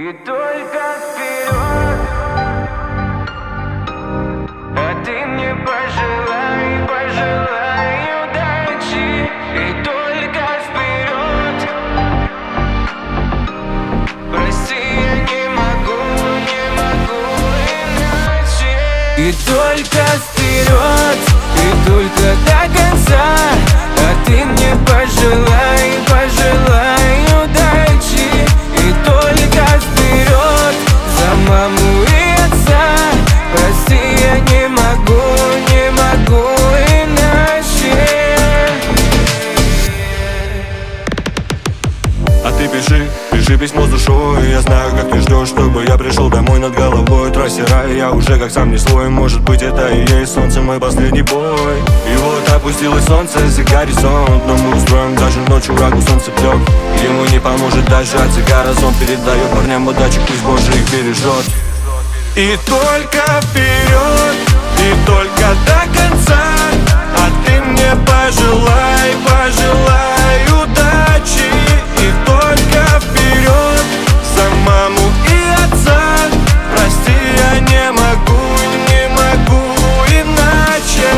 И только вперед, а ты мне пожелай, пожелай удачи. И только вперед, прости, я не могу иначе. И только вперед, и только до конца, а ты мне пожелай, пожелай удачи. И только вперед, за маму и отца, прости, я не могу иначе. А ты пиши письмо с душой. Я знаю, как ты ждешь, чтобы я пришел домой. Над головой трассе рай, я уже как сам не свой. Может быть, это и есть солнце, мой последний бой. И вот опустилось солнце за горизонт, но мы устроим даже ночью врагу солнцеплёк. Ему не поможет даже от цигара зонт. Передаю парням удачи, пусть Боже их бережет. И только вперед, и только до конца, а ты мне пожелай, пожелай удачи. И только вперед, за маму и отца, прости, я не могу иначе.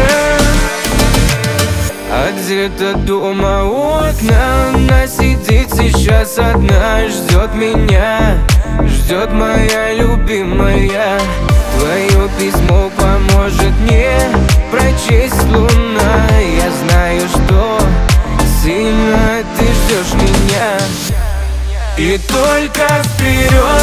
А где-то дома у окна она сидит сейчас одна, ждет меня, ждет моя любимая. Твое письмо поможет мне прочесть луна. Я знаю, что сильно ты ждешь меня. И только вперед,